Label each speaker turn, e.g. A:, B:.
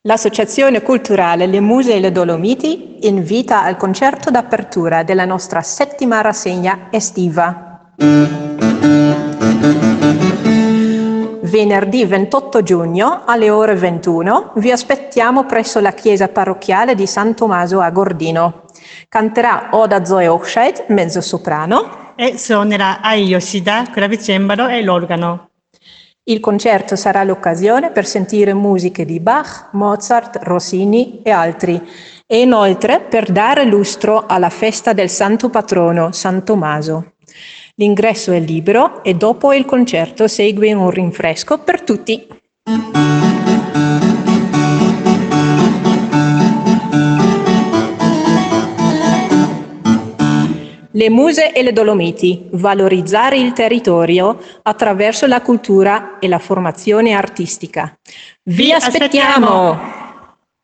A: L'Associazione Culturale Le Muse e le Dolomiti invita al concerto d'apertura della nostra 7ª rassegna estiva. Venerdì 28 giugno alle ore 21 vi aspettiamo presso la chiesa parrocchiale di San Tommaso a Gordino. Canterà Oda Zoe Hochscheid, mezzosoprano,
B: e suonerà Ai Yoshida, clavicembalo e l'organo.
A: Il concerto sarà l'occasione per sentire musiche di Bach, Mozart, Rossini e altri, e inoltre per dare lustro alla festa del santo patrono, San Tommaso. L'ingresso è libero e dopo il concerto segue un rinfresco per tutti. Le Muse e le Dolomiti, valorizzare il territorio attraverso la cultura e la formazione artistica. Vi aspettiamo!